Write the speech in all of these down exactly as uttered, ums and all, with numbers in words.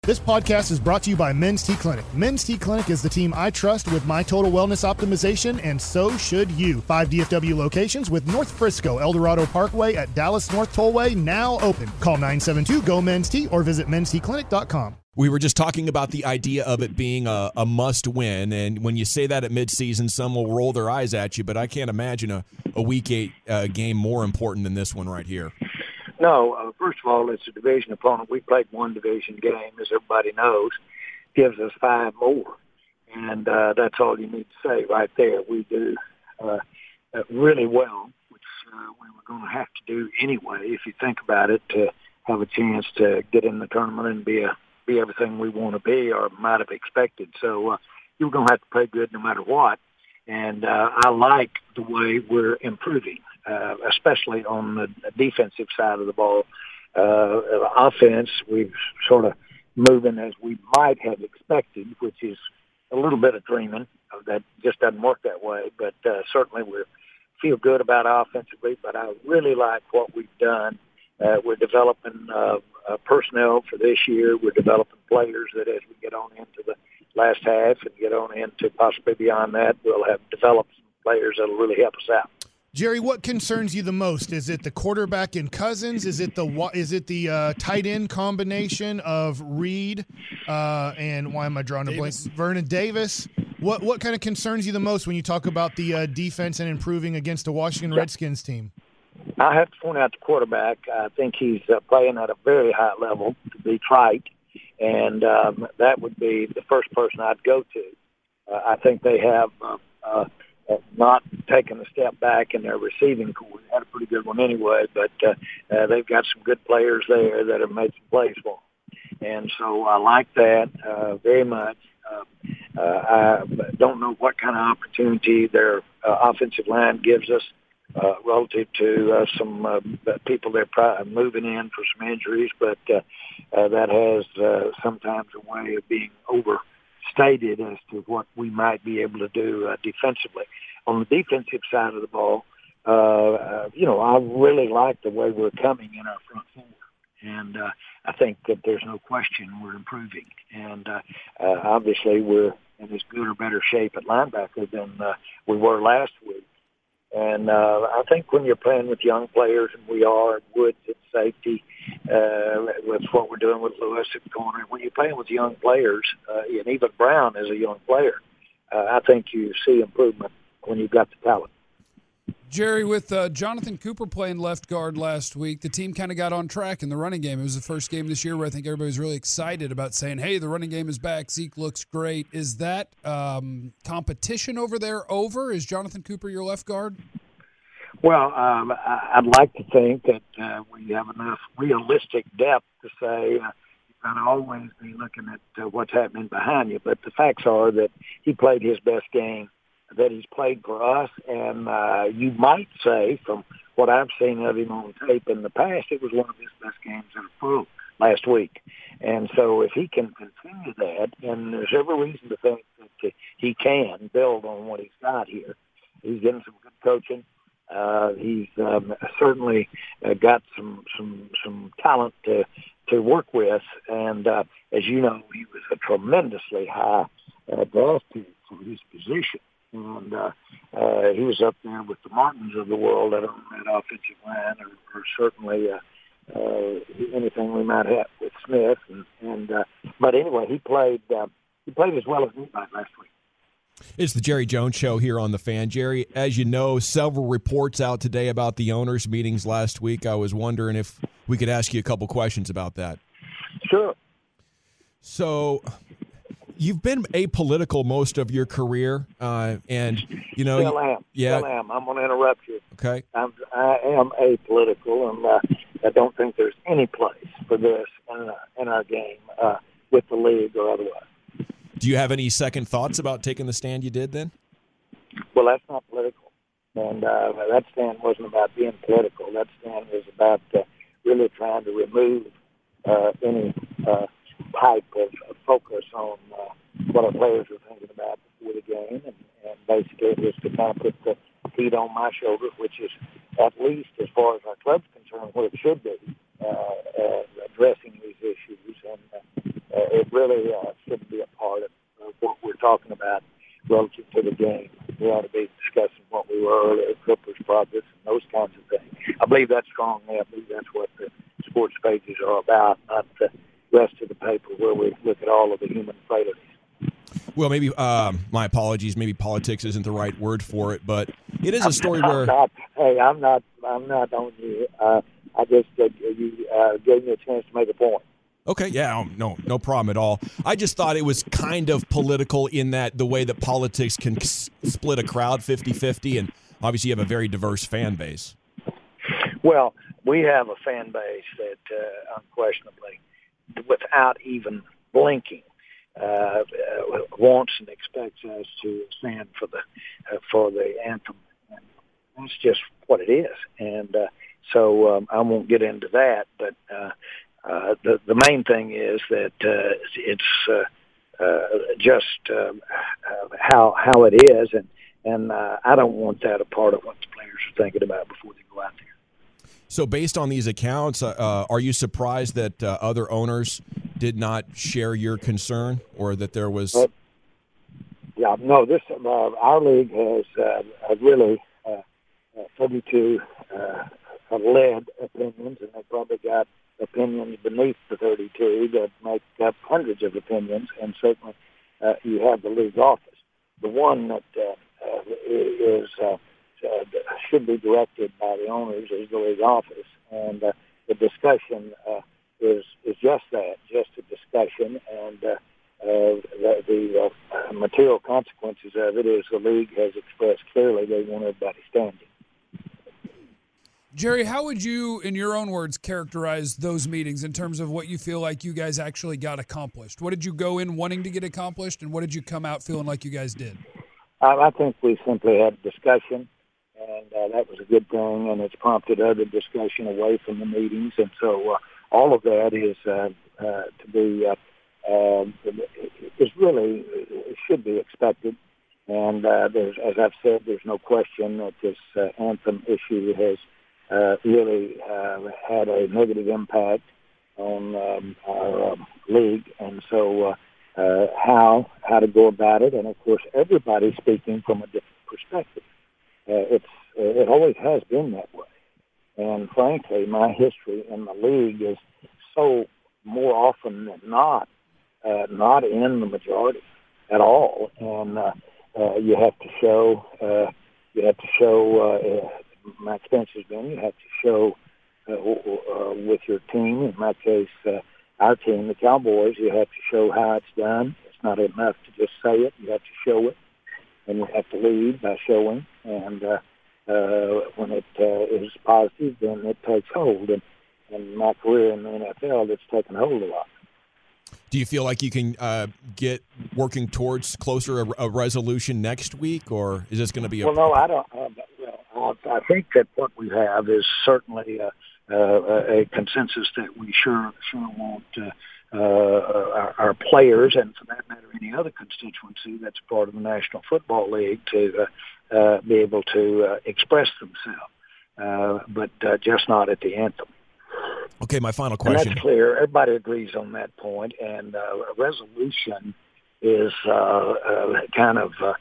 This podcast is brought to you by Men's T Clinic. Men's T Clinic is the team I trust with my total wellness optimization, and so should you. Five D F W locations with North Frisco, El Dorado Parkway at Dallas North Tollway now open. Call nine seven two, G O, Men's T or visit mens t clinic dot com. We were just talking about the idea of it being a, a must-win, and when you say that at midseason, some will roll their eyes at you, but I can't imagine a, a Week eight uh, game more important than this one right here. No, uh, first of all, it's a division opponent. We played one division game, as everybody knows, gives us five more. And uh, that's all you need to say right there. We do uh, uh, really well, which uh, we were going to have to do anyway, if you think about it, to have a chance to get in the tournament and be a, be everything we want to be or might have expected. So uh, you were going to have to play good no matter what. And uh, I like the way we're improving. Uh, especially on the defensive side of the ball. Uh, offense, we've sort of moving as we might have expected, which is a little bit of dreaming. That just doesn't work that way, but uh, certainly we feel good about offensively, but I really like what we've done. Uh, we're developing uh, uh, personnel for this year. We're developing players that as we get on into the last half and get on into possibly beyond that, we'll have developed some players that will really help us out. Jerry, what concerns you the most? Is it the quarterback in Cousins? Is it the is it the uh, tight end combination of Reed uh, and why am I drawing a blank? Vernon Davis. What what kind of concerns you the most when you talk about the uh, defense and improving against the Washington Redskins team? I have to point out the quarterback. I think he's uh, playing at a very high level to be trite, and um, that would be the first person I'd go to. Uh, I think they have. Uh, uh, not taken a step back in their receiving core. They had a pretty good one anyway, but uh, uh, they've got some good players there that have made some plays for them. And so I like that uh, very much. Uh, uh, I don't know what kind of opportunity their uh, offensive line gives us uh, relative to uh, some uh, people they're probably moving in for some injuries, but uh, uh, that has uh, sometimes a way of being over stated as to what we might be able to do uh, defensively. On the defensive side of the ball, uh, uh, you know, I really like the way we're coming in our front four. And uh, I think that there's no question we're improving. And uh, uh, obviously we're in as good or better shape at linebacker than uh, we were last week. And uh, I think when you're playing with young players, and we are, Woods at safety, uh, that's what we're doing with Lewis at the corner. When you're playing with young players, uh, and even Brown is a young player, uh, I think you see improvement when you've got the talent. Jerry, with uh, Jonathan Cooper playing left guard last week, the team kind of got on track in the running game. It was the first game this year where I think everybody was really excited about saying, hey, the running game is back. Zeke looks great. Is that um, competition over there over? Is Jonathan Cooper your left guard? Well, um, I'd like to think that uh, we have enough realistic depth to say uh, you've got to always be looking at uh, what's happening behind you. But the facts are that he played his best game that he's played for us, and uh, you might say, from what I've seen of him on tape in the past, it was one of his best games in a full last week. And so if he can continue that, and there's every reason to think that he can build on what he's got here. He's getting some good coaching. Uh, he's um, certainly uh, got some some some talent to to work with, and uh, as you know, he was a tremendously high uh, draft pick for his position. And uh, uh, he was up there with the Martins of the world at, on that offensive line, or, or certainly uh, uh, anything we might have with Smith. And, and uh, but anyway, he played uh, he played as well as anybody last week. It's the Jerry Jones Show here on The Fan. Jerry, as you know, several reports out today about the owners' meetings last week. I was wondering if we could ask you a couple questions about that. Sure. So you've been apolitical most of your career, uh, and you know, Still am. yeah. Still am. I'm going to interrupt you. Okay. I'm, I am apolitical, and uh, I don't think there's any place for this in, uh, in our game uh, with the league or otherwise. Do you have any second thoughts about taking the stand you did then? Well, that's not political, and uh, that stand wasn't about being political. That stand was about uh, really trying to remove uh, any uh, type of, of focus on uh, what our players were thinking about before the game, and, and basically it was to kind of put the heat on my shoulder, which is at least as far as our club's concerned where it should be, uh, uh, addressing these issues. And uh, uh, it really uh, shouldn't be a part of, of what we're talking about relative to the game. We ought to be discussing what we were earlier, Cooper's progress, and those kinds of things. I believe that's strongly. I believe that's what the sports pages are about, not the rest of the paper where we look at all of the human frailties. Well, maybe um, my apologies. Maybe politics isn't the right word for it, but it is a story I'm where. Not, hey, I'm not. I'm not on you. Uh, I just uh, you uh, gave me a chance to make a point. Okay, yeah, no, no problem at all. I just thought it was kind of political in that the way that politics can s- split a crowd fifty-fifty, and obviously you have a very diverse fan base. Well, we have a fan base that uh, unquestionably, without even blinking, uh, uh, wants and expects us to stand for the uh, for the anthem. And that's just what it is. And uh, so um, I won't get into that, but uh, uh, the the main thing is that uh, it's uh, uh, just uh, how how it is, and and uh, I don't want that a part of what the players are thinking about before they go out there. So based on these accounts, uh, are you surprised that uh, other owners did not share your concern, or that there was? Uh, yeah, no. This uh, our league has uh, really uh, thirty-two uh, led opinions, and they probably got opinions beneath the thirty-two that make up hundreds of opinions, and certainly uh, you have the league office. The one that uh, uh, is uh, uh, should be directed by the owners is the league office, and uh, the discussion uh, is is just that, just a discussion, and uh, uh, the, the uh, material consequences of it is the league has expressed clearly they want everybody standing. Jerry, how would you, in your own words, characterize those meetings in terms of what you feel like you guys actually got accomplished? What did you go in wanting to get accomplished, and what did you come out feeling like you guys did? I, I think we simply had a discussion, and uh, that was a good thing, and it's prompted other discussion away from the meetings, and so uh, all of that is uh, uh, to be uh, uh, is really it should be expected. And uh, there's, as I've said, there's no question that this uh, anthem issue has Uh, really uh, had a negative impact on um, our um, league, and so uh, uh, how how to go about it, and of course everybody's speaking from a different perspective. Uh, it's uh, it always has been that way, and frankly, my history in the league is so more often than not uh, not in the majority at all, and uh, uh, you have to show uh, you have to show. Uh, My experience has been you have to show uh, uh, with your team, in my case, uh, our team, the Cowboys, you have to show how it's done. It's not enough to just say it. You have to show it, and you have to lead by showing. And uh, uh, when it uh, is positive, then it takes hold. And in my career in the N F L, it's taken hold a lot. Do you feel like you can uh, get working towards closer a, a resolution next week, or is this going to be a? Well, no, I don't. Uh, well, I think that what we have is certainly a, a, a consensus that we sure sure want uh, uh, our, our players, and for that matter, any other constituency that's part of the National Football League, to uh, uh, be able to uh, express themselves, uh, but uh, just not at the anthem. Okay, my final question. And that's clear. Everybody agrees on that point, and uh, a resolution is uh, uh, kind of uh,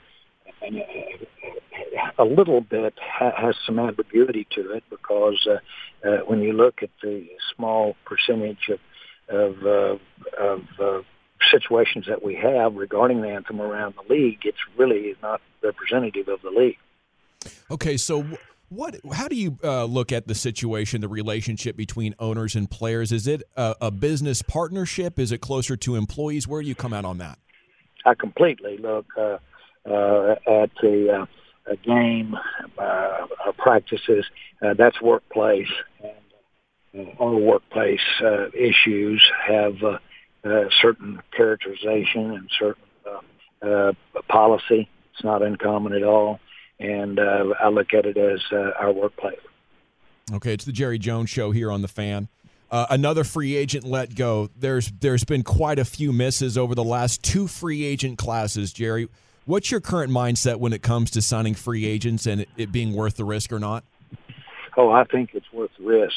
a little bit ha- has some ambiguity to it, because uh, uh, when you look at the small percentage of of, uh, of uh, situations that we have regarding the anthem around the league, it's really not representative of the league. Okay, so. What? How do you uh, look at the situation, the relationship between owners and players? Is it a, a business partnership? Is it closer to employees? Where do you come out on that? I completely look uh, uh, at the uh, a game, uh, our practices. Uh, that's workplace, and uh, all workplace uh, issues have uh, uh, certain characterization and certain uh, uh, policy. It's not uncommon at all. And uh, I look at it as uh, our workplace. Okay, it's the Jerry Jones Show here on The Fan. Uh, another free agent let go. There's there's been quite a few misses over the last two free agent classes, Jerry. What's your current mindset when it comes to signing free agents and it, it being worth the risk or not? Oh, I think it's worth the risk.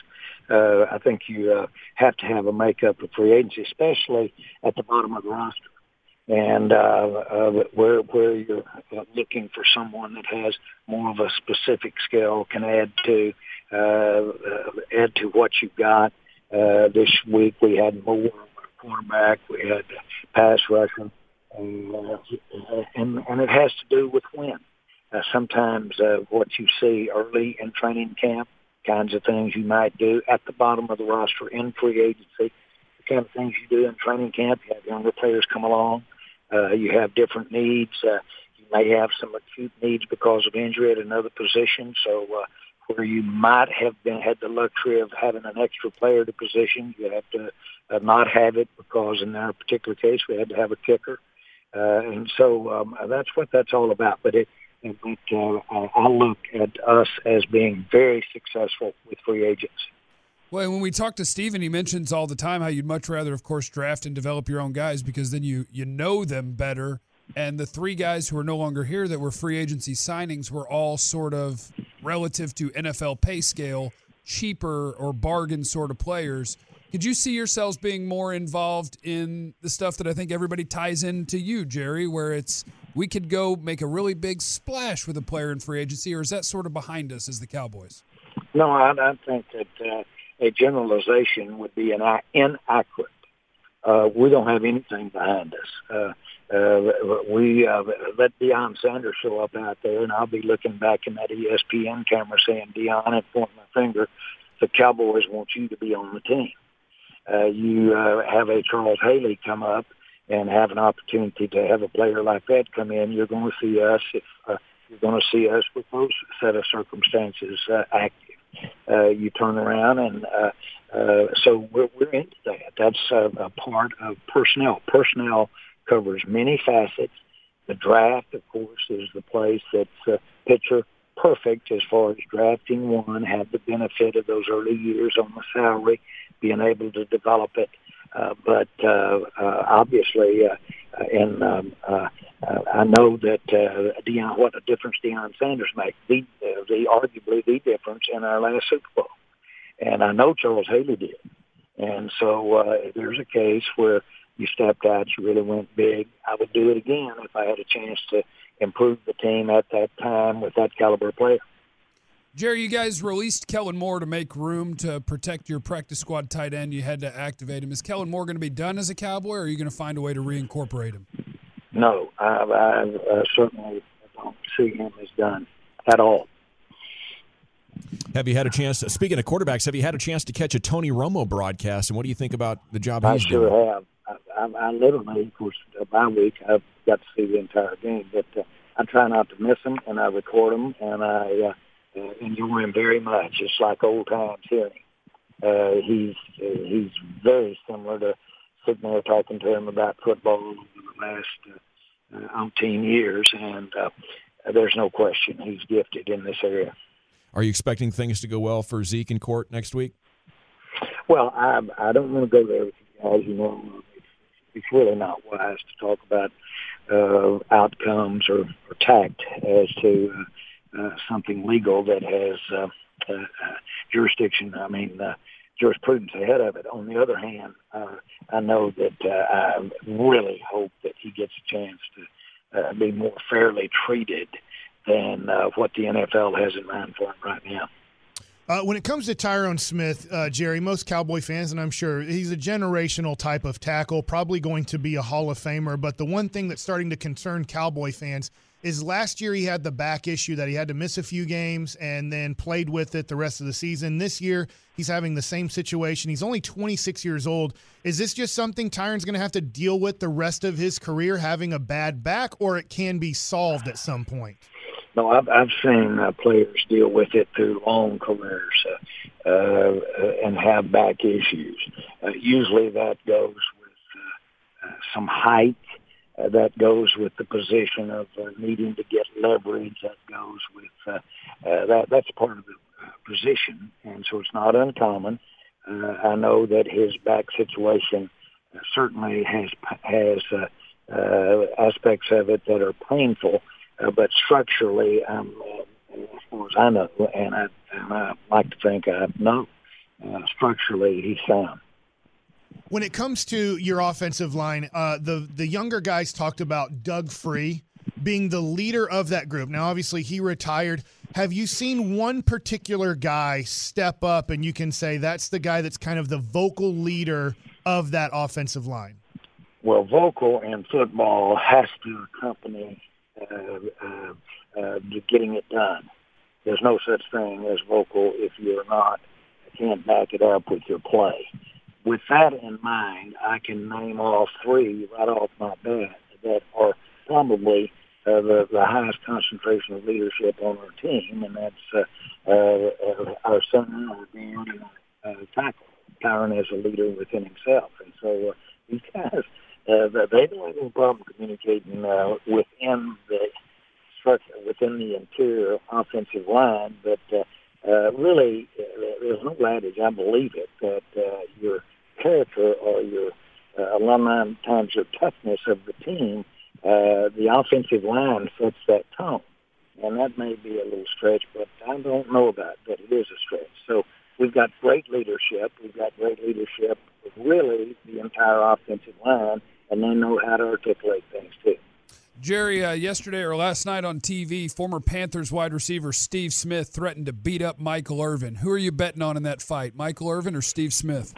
Uh, I think you uh, have to have a makeup of free agency, especially at the bottom of the roster. And uh, uh, where where you're looking for someone that has more of a specific skill, can add to uh, uh, add to what you've got. Uh, this week we had more quarterback, we had pass rushing, and uh, and, and it has to do with when. Uh, sometimes uh, what you see early in training camp, kinds of things you might do at the bottom of the roster in free agency, the kind of things you do in training camp. You have younger players come along. Uh, you have different needs. Uh, you may have some acute needs because of injury at another position. So uh, where you might have been had the luxury of having an extra player to position, you have to uh, not have it because in our particular case we had to have a kicker. Uh, and so um, that's what that's all about. But it, but uh, I look at us as being very successful with free agents. Well, when we talk to Steven, he mentions all the time how you'd much rather, of course, draft and develop your own guys because then you you know them better. And the three guys who are no longer here that were free agency signings were all sort of relative to N F L pay scale, cheaper or bargain sort of players. Could you see yourselves being more involved in the stuff that I think everybody ties into you, Jerry, where it's we could go make a really big splash with a player in free agency, or is that sort of behind us as the Cowboys? No, I, I think that uh, a generalization would be an, inaccurate. Uh, we don't have anything behind us. Uh, uh, we uh, let Deion Sanders show up out there, and I'll be looking back in that E S P N camera saying, Deion, and pointing my finger, the Cowboys want you to be on the team. Uh, you uh, have a Charles Haley come up and have an opportunity to have a player like that come in. You're going to see us, if uh, you're going to see us with those set of circumstances uh, active. Uh, you turn around and uh, uh, so we're, we're into that. That's a, a part of personnel. Personnel covers many facets. The draft, of course, is the place that's uh, picture perfect as far as drafting one, have the benefit of those early years on the salary, being able to develop it. Uh, but uh, uh, obviously, uh, and um, uh, uh, I know that uh, Deion, what a difference Deion Sanders makes, the, uh, the arguably the difference in our last Super Bowl. And I know Charles Haley did. And so uh, if there's a case where you stepped out, you really went big, I would do it again if I had a chance to improve the team at that time with that caliber player. Jerry, you guys released Kellen Moore to make room to protect your practice squad tight end. You had to activate him. Is Kellen Moore going to be done as a Cowboy, or are you going to find a way to reincorporate him? No, I, I uh, certainly don't see him as done at all. Have you had a chance, to, speaking of quarterbacks, have you had a chance to catch a Tony Romo broadcast, and what do you think about the job I he's sure doing? have. I, I, I literally, of course, bye week, I've got to see the entire game, but uh, I try not to miss them, and I record them, and I uh, uh, enjoy him very much. It's like old times hearing him. Uh, he's uh, he's very similar to sitting there talking to him about football over the last uh, uh, umpteen years, and uh, there's no question he's gifted in this area. Are you expecting things to go well for Zeke in court next week? Well, I I don't want to go there with you guys. You know, it's, it's really not wise to talk about uh, outcomes or, or tact as to uh, uh, something legal that has uh, uh, jurisdiction. I mean, uh, jurisprudence ahead of it. On the other hand, uh, I know that uh, I really hope that he gets a chance to uh, be more fairly treated than uh, what the N F L has in mind for him right now. Uh, when it comes to Tyron Smith, uh, Jerry, most Cowboy fans, and I'm sure he's a generational type of tackle, probably going to be a Hall of Famer. But the one thing that's starting to concern Cowboy fans is last year he had the back issue that he had to miss a few games and then played with it the rest of the season. This year he's having the same situation. He's only twenty-six years old. Is this just something Tyron's going to have to deal with the rest of his career, having a bad back, or it can be solved at some point? No, I've, I've seen uh, players deal with it through long careers uh, uh, and have back issues. Uh, usually that goes with uh, uh, some height. Uh, that goes with the position of uh, needing to get leverage. That goes with uh, uh, that. That's part of the uh, position, and so it's not uncommon. Uh, I know that his back situation uh, certainly has has uh, uh, aspects of it that are painful. Uh, but structurally, um, uh, as far as I know, and I, and I like to think I know, uh, structurally he's sound. When it comes to your offensive line, uh, the the younger guys talked about Doug Free being the leader of that group. Now, obviously, he retired. Have you seen one particular guy step up and you can say that's the guy that's kind of the vocal leader of that offensive line? Well, vocal in football has to accompany uh, uh, uh, getting it done. There's no such thing as vocal if you're not, can't back it up with your play. With that in mind, I can name off three right off my bat that are probably uh, the, the highest concentration of leadership on our team, and that's uh, uh, our center, our guard, and our uh, tackle. Tyron is a leader within himself, and so uh, these guys, uh, they don't have any problem communicating uh, within the structure, within the interior offensive line, but uh, uh, really, uh, there's no adage, I believe it, that uh, your character or your uh, alumni times your toughness of the team, uh, the offensive line sets that tone. And that may be a little stretch, but I don't know about that. It is a stretch. So we've got great leadership. We've got great leadership with really the entire offensive line, and they know how to articulate things too. Jerry, uh, yesterday or last night on T V, former Panthers wide receiver Steve Smith threatened to beat up Michael Irvin. Who are you betting on in that fight, Michael Irvin or Steve Smith?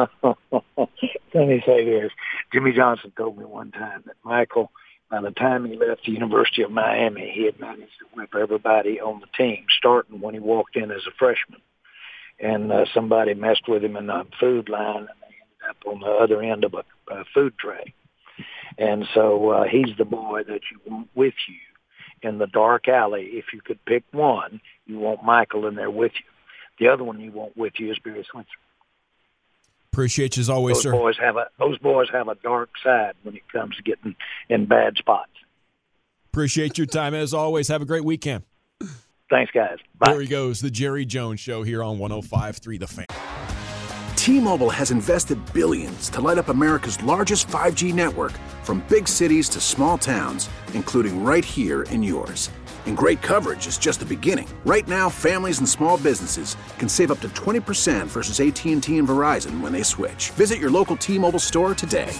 Let me say this. Jimmy Johnson told me one time that Michael, by the time he left the University of Miami, he had managed to whip everybody on the team, starting when he walked in as a freshman. And uh, somebody messed with him in the food line, and they ended up on the other end of a, a food tray. And so uh, he's the boy that you want with you in the dark alley. If you could pick one, you want Michael in there with you. The other one you want with you is Barry Switzer. Appreciate you as always, those sir. Boys have a, those boys have a dark side when it comes to getting in bad spots. Appreciate your time as always. Have a great weekend. Thanks, guys. Bye. There he goes, the Jerry Jones Show here on one oh five point three The Fan. T-Mobile has invested billions to light up America's largest five G network, from big cities to small towns, including right here in yours. And great coverage is just the beginning. Right now, families and small businesses can save up to twenty percent versus A T and T and Verizon when they switch. Visit your local T-Mobile store today.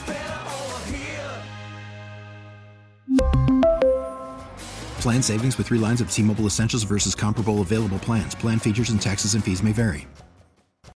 Plan savings with three lines of T-Mobile Essentials versus comparable available plans. Plan features and taxes and fees may vary.